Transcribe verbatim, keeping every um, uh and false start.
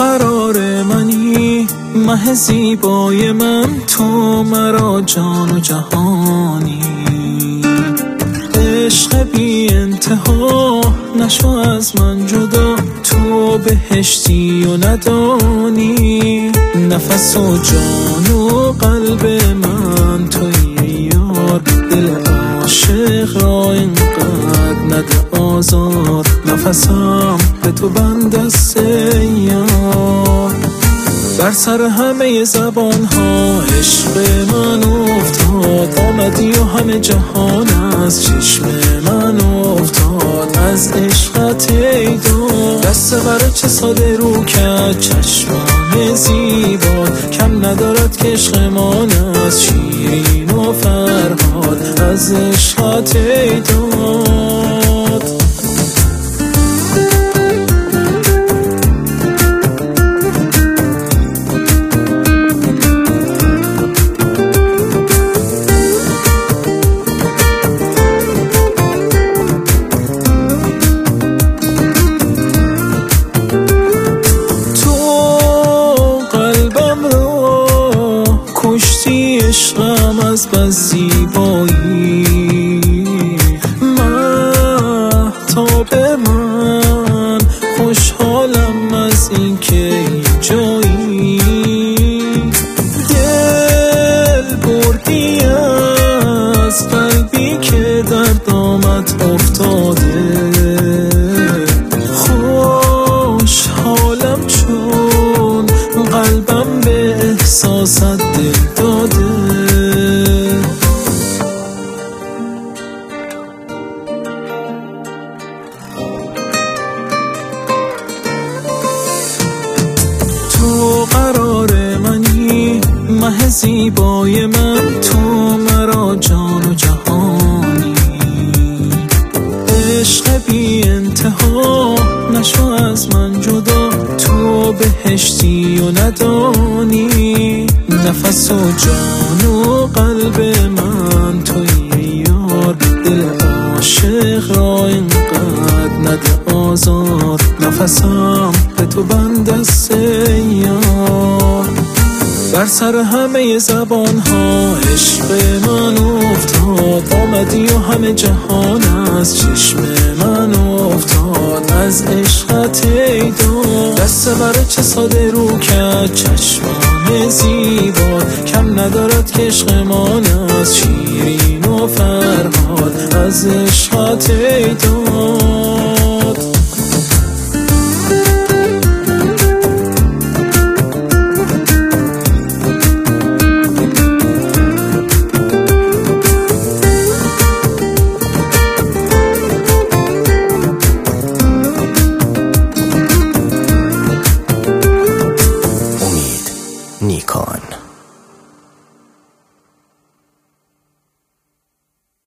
قرار منی مه زیبای من، تو مرا جان و جهانی. عشق بی انتها نشو از من جدا، تو بهشتی و ندانی. نفس و جان و قلب من توی یار، دل عاشق را اینقدر نده آزار. نفسم به تو بند است یار، بر سر همه زبان ها عشق من افتاد. آمدی و همه جهان از چشم من افتاد. از عشقت ای دو دست بر چه ساده رو کرد چشمان زیباد. کم ندارد که عشقمان از شیرین و فرهاد. از عشقت ای داد عشقم از بس زیبایی. مهتاب من خوشحالم از این که اینجایی. دل بردی از قلبی که در دامت افتاده. خوشحالم چون قلبم به احساست دل داده. تو قرار منی مه زیبای من، تو مرا جان و جهانی. عشق بی انتها نشو از من جدا، تو بهشتی و ندانی. نفس و جان و قلب من توی یار، دل عاشق را اینقدر نده آزار. نفسم به تو بند است یار، بر سر همه زبان ها عشق من افتاد. آمدی و همه جهان از چشم من افتاد. از عشقت ای دو دست بر چه ساده رو کرد چشمان زیباد. کم ندارد که عشقمان از شیرین و فرهاد. از عشقت ای دو